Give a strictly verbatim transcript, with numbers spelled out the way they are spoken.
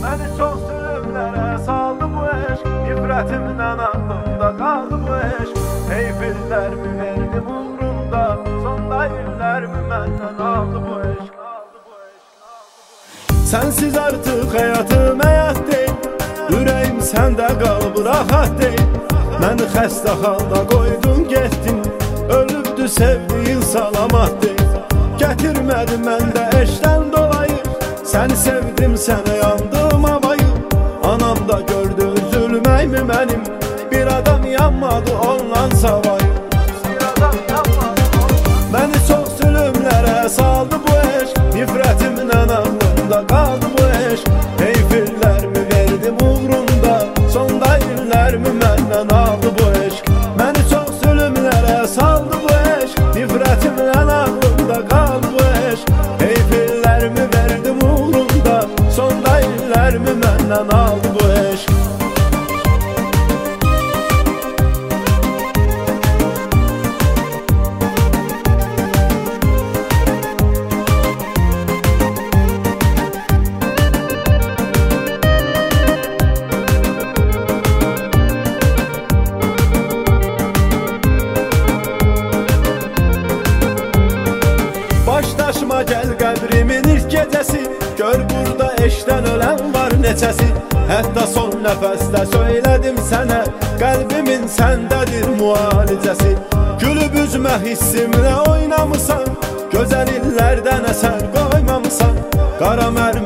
Məni çox zülümlərə saldı bu eşq, nifrətimdən aklımda qaldı bu eşq. Heyf illərimi verdim uğrunda, sonda illərimi məndən aldı bu eşq. Sənsiz artıq həyatım həyat deyil, ürəyim səndə qalıb rahat deyil. Məni xəstə halda qoydun getdin, ölübdü sevdiyin salamat deyil. Gətirmədi məndə eşdən dolayı, səni sevdim sənə yandım havayı. Anam da gördü üzülməyimi mənim, bir adam yanmadı ondan savayı. Məni çox zülümlərə saldı bu eşq, nifrətimdən aklımda qaldı bu eşq. Heyf illərimi verdim uğrunda, sonda illərimi məndən aldı bu eşq. Məni çox zülümlərə saldı bu eşq, nifrətimdən aklımda qaldı bu eşq. Heyf illərimi verdim uğrunda, sonda illərimi məndən aldı bu eşq. Başdaşıma gəl qəbrimin ilk gecəsi, gör burada eşdən ölən var neçəsi. Hətta son nəfəsdə söylədim sənə, qəlbimin səndədir müalicəsi. Gülüb üzmə hissimlə oynamısan, gözəl illərdən əsər qoymamısan. Qara mərmər